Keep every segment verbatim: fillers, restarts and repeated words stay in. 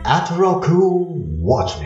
アトロックウォッチメン。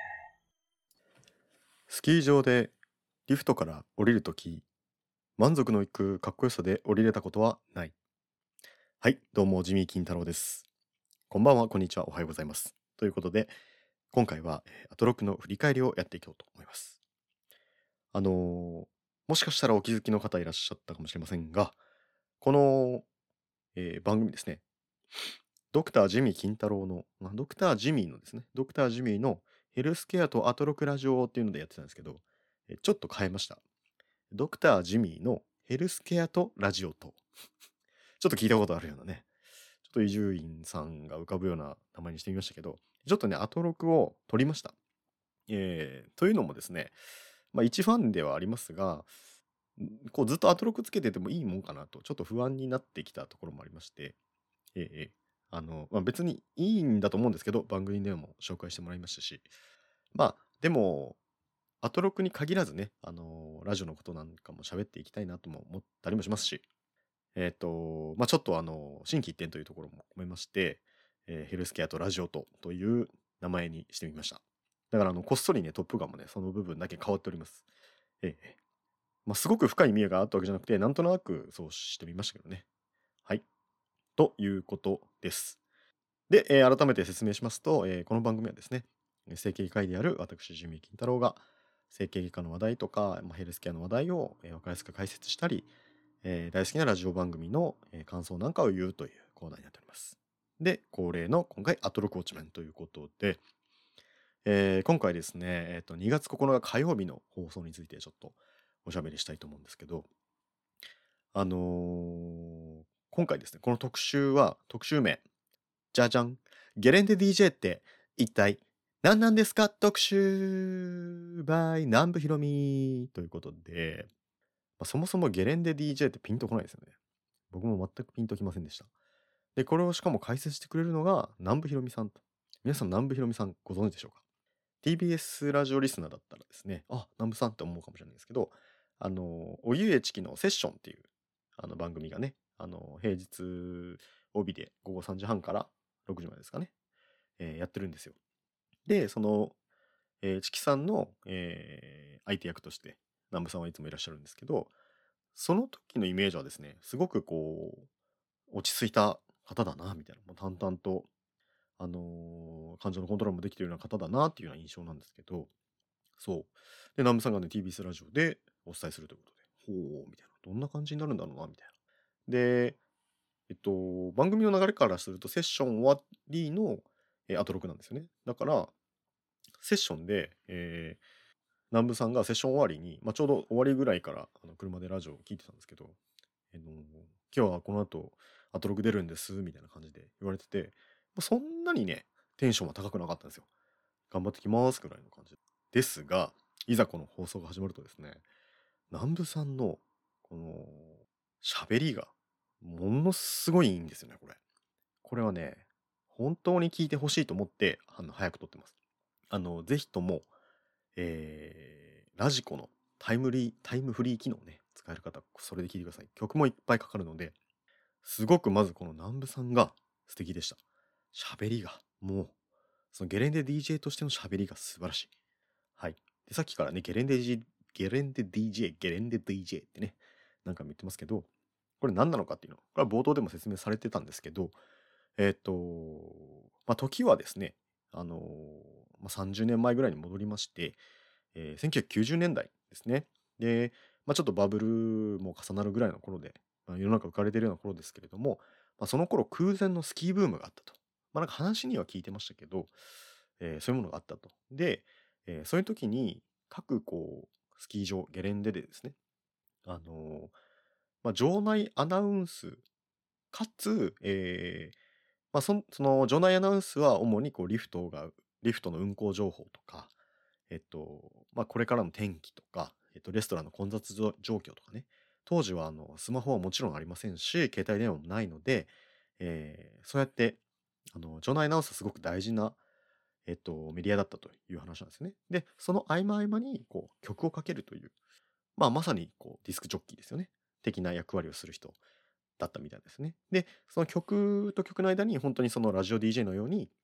スキー場でリフトから降りるとき、満足のいくかっこよさで降りれたことはない。はい、どうもジミー金太郎です。こんばんは、こんにちは、おはようございます。ということで、今回はえーアトロックの振り返りをやっていこうと思います。あのーもしかしたらお気づきの方いらっしゃったかもしれませんが、この、えー番組ですね、ドクタージミー金太郎の、まあ、ドクタージミーのですね、ドクタージミーのヘルスケアとアトロックラジオっていうのでやってたんですけど、えーちょっと変えました。ドクタージミーのヘルスケアとラジオと。ちょっと聞いたことあるようなね。ちょっと伊集院さんが浮かぶような名前にしてみましたけど、ちょっとね、アトロクを取りました。えーというのもですね、まあ一ファンではありますが、んこうずっとアトロクつけててもいいもんかなと、ちょっと不安になってきたところもありまして、えーえーあの、まあ、別にいいんだと思うんですけど、番組でも紹介してもらいましたし、まあ、でも、アトロクに限らずね、あのーラジオのことなんかも喋っていきたいなとも思ったりもしますし、えっと、まあ、ちょっとあの、心機一転というところも込めまして、えーヘルスケアとラジオとという名前にしてみました。だからあの、こっそりね、トップガンもね、その部分だけ変わっております。ええまあ、すごく深い意味があったわけじゃなくて、なんとなくそうしてみましたけどね。はい。ということです。で、えー改めて説明しますと、えーこの番組はですね、整形外科医である私、ジミー金太郎が、整形外科の話題とか、まあ、ヘルスケアの話題を、えー、分かりやすく解説したり、えー大好きなラジオ番組の、えー感想なんかを言うというコーナーになっております。で、恒例の今回、アトロクウォッチメンということで、えー今回ですね、えーと、にがつここのか火曜日の放送についてちょっとおしゃべりしたいと思うんですけど、あのー今回ですね、この特集は、特集名、じゃじゃん。ゲレンデ ディージェー って一体何なんですか特集 by 南部ひろみということで、まあ、そもそもゲレンデ ディージェー ってピンとこないですよね。僕も全くピンときませんでした。で、これをしかも解説してくれるのが南部ひろみさんと。皆さん南部ひろみさんご存知でしょうか？ ティービーエス ラジオリスナーだったらですね、あ、南部さんって思うかもしれないですけど、あの、おゆえちきのセッションっていうあの番組がね、あの、平日帯で午後さんじはんからろくじまでですかね、えーやってるんですよ。で、その、えー、チキさんの、えー相手役として南部さんはいつもいらっしゃるんですけど、その時のイメージはですね、すごくこう、落ち着いた方だな、みたいな、もう淡々と、あのー感情のコントロールもできているような方だなっていうような印象なんですけど、そう。で、南部さんがね、ティービーエス ラジオでお伝えするということで、ほう、みたいな、どんな感じになるんだろうな、みたいな。で、えっと、番組の流れからすると、セッション終わりの、えーアトロクなんですよね。だから、セッションで、えー南部さんがセッション終わりに、まあ、ちょうど終わりぐらいからあの車でラジオを聞いてたんですけど、あの今日はこの後アトロク出るんですみたいな感じで言われてて、まあ、そんなにね、テンションは高くなかったんですよ。頑張ってきますぐらいの感じですが、いざこの放送が始まるとですね、南部さんのこの喋りがものすごいいいんですよね、これ。これはね、本当に聞いてほしいと思ってあの早く撮ってます。あの、ぜひとも、えーラジコのタイムリー、タイムフリー機能ね、使える方、それで聞いてください。曲もいっぱいかかるので、すごくまずこの南部さんが素敵でした。喋りが、もう、そのゲレンデ ディージェー としての喋りが素晴らしい。はい。で、さっきからね、ゲレンデ ディージェー、ゲレンデ ディージェー、ゲレンデ ディージェー ってね、なんか言ってますけど、これ何なのかっていうの、これは冒頭でも説明されてたんですけど、えっと、まあ、時はですね、あのーまあ、さんじゅうねんまえぐらいに戻りまして、えーせんきゅうひゃくきゅうじゅうねんだいですね。で、まあ、ちょっとバブルも重なるぐらいの頃で、まあ、世の中浮かれているような頃ですけれども、まあ、その頃空前のスキーブームがあったと。まあ、なんか話には聞いてましたけど、えーそういうものがあったと。で、えーそういう時に各こうスキー場、ゲレンデでですね、あのーまあ、場内アナウンスかつ、えーまあ、そんその場内アナウンスは主にこうリフトが、リフトの運行情報とか、えっと、まあ、これからの天気とか、えっと、レストランの混雑状状況とかね。当時はあのスマホはもちろんありませんし、携帯電話もないので、えーそうやってあの場内アナウンスはすごく大事な、えっと、メディアだったという話なんですね。で、その合間合間にこう曲をかけるという、まあ、まさにこうディスクジョッキーですよね。的な役割をする人だったみたいですね。で、その曲と曲の間に本当にそのラジオ ディージェー のように、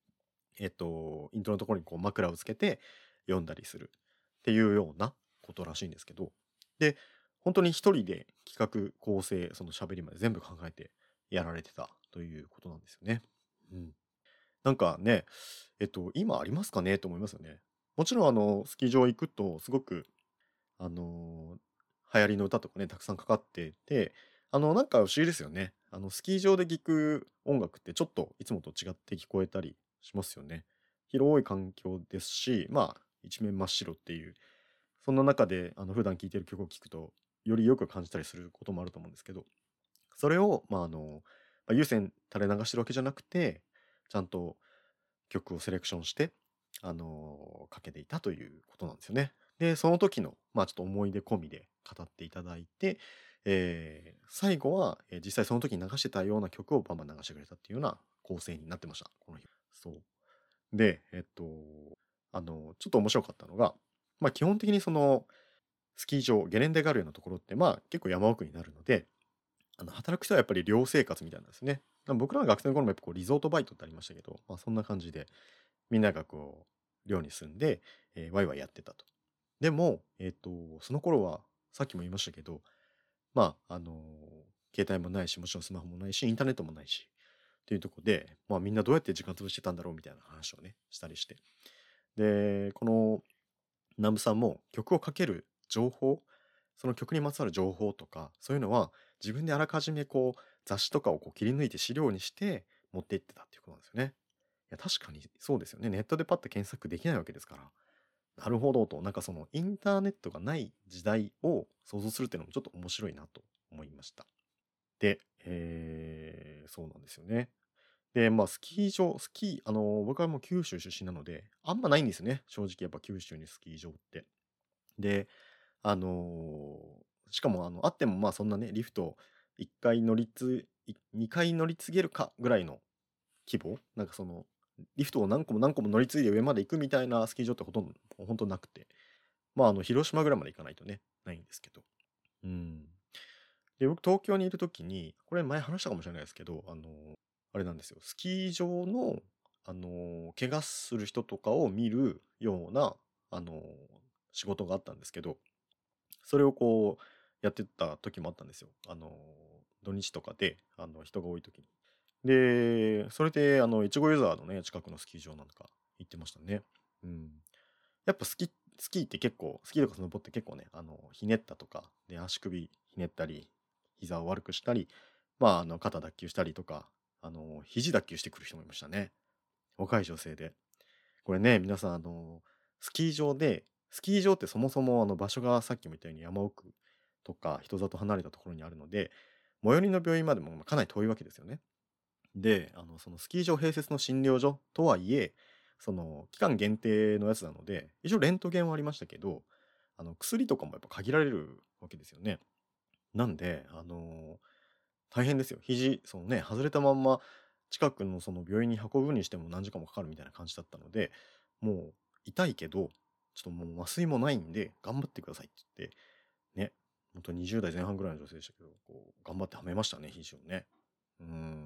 えっと、イントロのところにこう枕をつけて読んだりするっていうようなことらしいんですけど、で、本当に一人で企画、構成、その喋りまで全部考えてやられてたということなんですよね。うん。なんかね、えっと、今ありますかねと思いますよね。もちろん、あの、スキー場行くと、すごく、あの、流行りの歌とかね、たくさんかかってて、あの、なんか不思議ですよね。あの、スキー場で聴く音楽ってちょっといつもと違って聞こえたりしますよね。広い環境ですし、まあ、一面真っ白っていう、そんな中で、あの、普段聴いてる曲を聴くと、よりよく感じたりすることもあると思うんですけど、それを、まあ、あの、まあ、有線垂れ流してるわけじゃなくて、ちゃんと曲をセレクションして、あの、かけていたということなんですよね。で、その時の、まあ、ちょっと思い出込みで語っていただいて、えー最後は、えー実際その時に流してたような曲をバンバン流してくれたっていうような構成になってました、この日。そう。で、えっと、あの、ちょっと面白かったのが、まあ、基本的にその、スキー場、ゲレンデがあるようなところって、まあ、結構山奥になるので、あの、働く人はやっぱり寮生活みたいなんですね。まあ僕らの学生の頃もやっぱこうリゾートバイトってありましたけど、まあそんな感じで、みんながこう、寮に住んで、えーワイワイやってたと。でも、えっと、その頃は、さっきも言いましたけど、まあ、あのー携帯もないし、もちろんスマホもないし、インターネットもないし、っていうところで、まあみんなどうやって時間潰してたんだろうみたいな話をね、したりして。で、この南部さんも曲をかける情報、その曲にまつわる情報とか、そういうのは自分であらかじめこう雑誌とかをこう切り抜いて資料にして持って行ってたっていうことなんですよね。いや、確かにそうですよね。ネットでパッと検索できないわけですから。なるほどと、なんかそのインターネットがない時代を想像するっていうのもちょっと面白いなと思いました。で、えー、そうなんですよね。で、まあ、スキー場、スキー、あの、僕はもう九州出身なので、あんまないんですよね。正直やっぱ九州にスキー場って。で、あの、しかも、あの、あっても、まあ、そんなね、リフトいっかい乗りつ、いにかい乗り継げるかぐらいの規模なんかその、リフトを何個も何個も乗り継いで上まで行くみたいなスキー場ってほとんど、ほんとなくて。まあ、あの、広島ぐらいまで行かないとね、ないんですけど。うん。で、僕、東京にいるときに、これ前話したかもしれないですけど、あの、あれなんですよ。スキー場の、あの、怪我する人とかを見るような、あの、仕事があったんですけど、それをこう、やってた時もあったんですよ。あの、土日とかで、あの、人が多い時に。で、それで、あの、越後湯沢のね、近くのスキー場なんか行ってましたね。うん。やっぱスキ、スキーって結構、スキーとかスノボって結構ね、あの、ひねったとか、で、足首ひねったり、膝を悪くしたり、まあ、あの、肩脱臼したりとか、あの、肘脱臼してくる人もいましたね。若い女性で。これね、皆さん、あの、スキー場で、スキー場ってそもそもあの場所がさっきも言ったように山奥とか人里離れたところにあるので、最寄りの病院までもまあかなり遠いわけですよね。で、あの、そのスキー場併設の診療所とはいえ、その期間限定のやつなので、一応レントゲンはありましたけど、あの、薬とかもやっぱ限られるわけですよね。なんで、あの、大変ですよ。肘、そのね、外れたまんま近くのその病院に運ぶにしても何時間もかかるみたいな感じだったので、もう痛いけど、ちょっともう麻酔もないんで頑張ってくださいって言って、ね、本当ににじゅう代前半ぐらいの女性でしたけど、こう頑張ってはめましたね、肘をね。うん。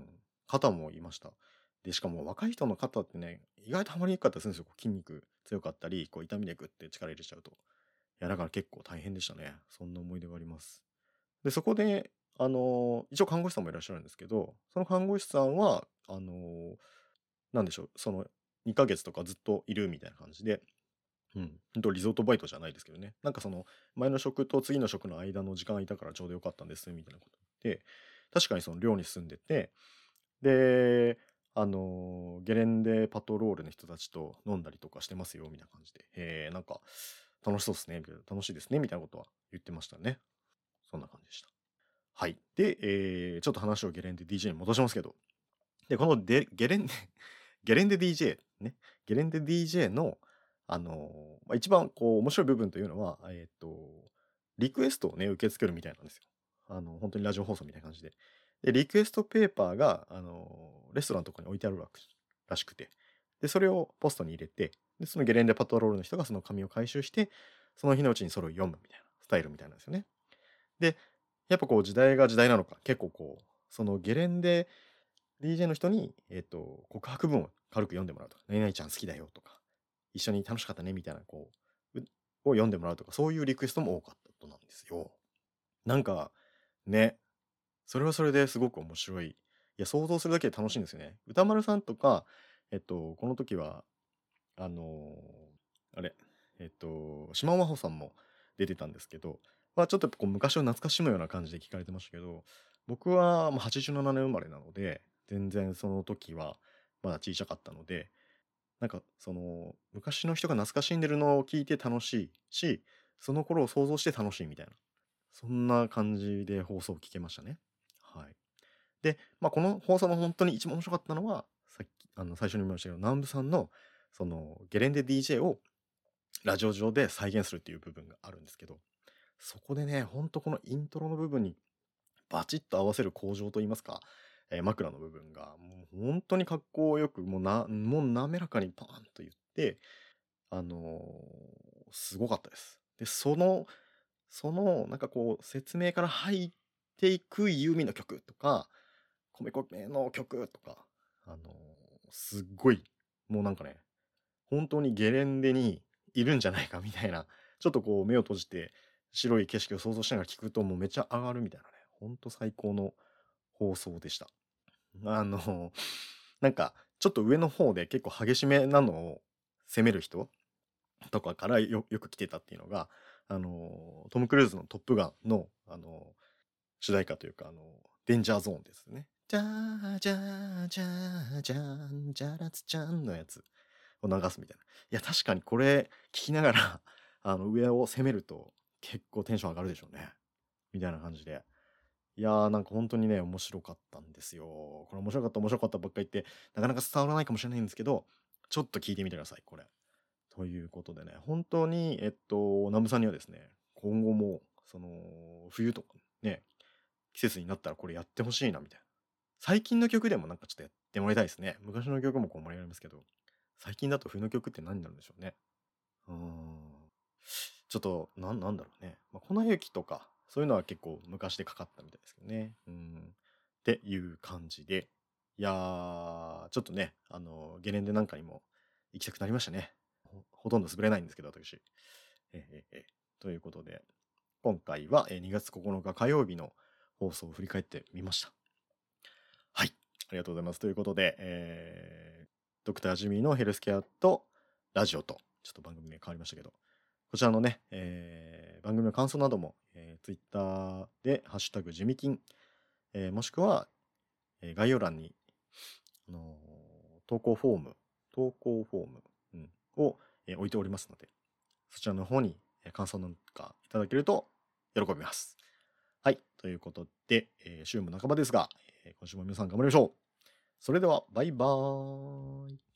肩もいました。で、しかも若い人の肩ってね、意外とはまりにくかったりするんですよ。こう筋肉強かったり、こう痛みでグッて力入れちゃうと。いや、だから結構大変でしたね。そんな思い出があります。で、そこで、あの、一応看護師さんもいらっしゃるんですけど、その看護師さんは、あの、なんでしょう、そのにかげつとかずっといるみたいな感じで、うん、ほんとリゾートバイトじゃないですけどね、なんかその前の職と次の職の間の時間がいたからちょうどよかったんですみたいなこと言って、確かにその寮に住んでて、で、あの、ゲレンデパトロールの人たちと飲んだりとかしてますよみたいな感じで、へえ、なんか楽しそうですね、みたいな楽しいですねみたいなことは言ってましたね。そんな感じでした。はい。で、えーちょっと話をゲレンデ ディージェー に戻しますけど、で、このデゲレンデ、ゲレンデ ディージェー ね、ゲレンデ ディージェー の、あのーまあ、一番こう面白い部分というのは、えっと、リクエストをね、受け付けるみたいなんですよ。あの、本当にラジオ放送みたいな感じで。で、リクエストペーパーが、あのーレストランとかに置いてあるらしくて、で、それをポストに入れて、で、そのゲレンデパトロールの人がその紙を回収して、その日のうちにそれを読むみたいなスタイルみたいなんですよね。で、やっぱこう時代が時代なのか、結構こう、そのゲレンデディージェー の人に、えっと、告白文を軽く読んでもらうとか、何々ちゃん好きだよとか、一緒に楽しかったねみたいな、こう、うを読んでもらうとか、そういうリクエストも多かったとなんですよ。なんか、ね、それはそれですごく面白い。いや、想像するだけで楽しいんですよね。歌丸さんとか、えっと、この時は、あのーあれ、えっと、島尾真帆さんも出てたんですけど、まあちょっとこう昔を懐かしむような感じで聞かれてましたけど、僕はまあはちじゅうななねん生まれなので、全然その時はまだ小さかったので、なんかその昔の人が懐かしんでるのを聞いて楽しいし、その頃を想像して楽しいみたいな、そんな感じで放送を聞けましたね。はい。で、まあ、この放送の本当に一番面白かったのは、さっき、あの、最初に言いましたけど、南部さんの、その、ゲレンデ ディージェー をラジオ上で再現するっていう部分があるんですけど、そこでね、ほんとこのイントロの部分にバチッと合わせる向上といいますか、えー枕の部分が、もう本当にかっこよく、もうな、もう滑らかにパーンと言って、あのーすごかったです。で、その、その、なんかこう、説明から入っていくユーミンの曲とか、米米の曲とか、あのーすっごい、もうなんかね、本当にゲレンデにいるんじゃないかみたいな、ちょっとこう目を閉じて白い景色を想像しながら聞くともうめっちゃ上がるみたいなね、ほんと最高の放送でした。あの、なんかちょっと上の方で結構激しめなのを攻める人とかからよよく来てたっていうのが、あの、トム・クルーズのトップガンの、あの、主題歌というか、あの、デンジャーゾーンですね。じゃーじゃーじゃーじゃーんじゃらつちゃんのやつを流すみたいな。いや、確かにこれ聞きながら、あの、上を攻めると結構テンション上がるでしょうね。みたいな感じで。いやー、なんか本当にね、面白かったんですよ。これ面白かった面白かったばっかり言って、なかなか伝わらないかもしれないんですけど、ちょっと聞いてみてください、これ。ということでね、本当に、えっと、南部さんにはですね、今後も、その、冬とかね、季節になったらこれやってほしいな、みたいな。最近の曲でもなんかちょっとやってもらいたいですね。昔の曲もこう盛り上がりますけど、最近だと冬の曲って何になるんでしょうね。うーん。ちょっと、なん、なんだろうね。まあ、粉雪とか、そういうのは結構昔でかかったみたいですけどね。うん。っていう感じで。いやー、ちょっとね、あの、ゲレンデなんかにも行きたくなりましたね。ほ、ほとんど滑れないんですけど、私。ええええということで、今回はえーにがつここのか火曜日の放送を振り返ってみました。はい。ありがとうございます。ということで、えー、ドクタージミーのヘルスケアとラジオと、ちょっと番組名変わりましたけど、こちらのね、えー番組の感想なども、えー、ツイッターで、ハッシュタグジミキン、えーもしくは、えー概要欄に、あのー投稿フォーム、投稿フォーム、うん、を、えー置いておりますので、そちらの方にえー感想なんかいただけると喜びます。はい。ということで、えー週も半ばですが、えー今週も皆さん頑張りましょう。それでは、バイバーイ。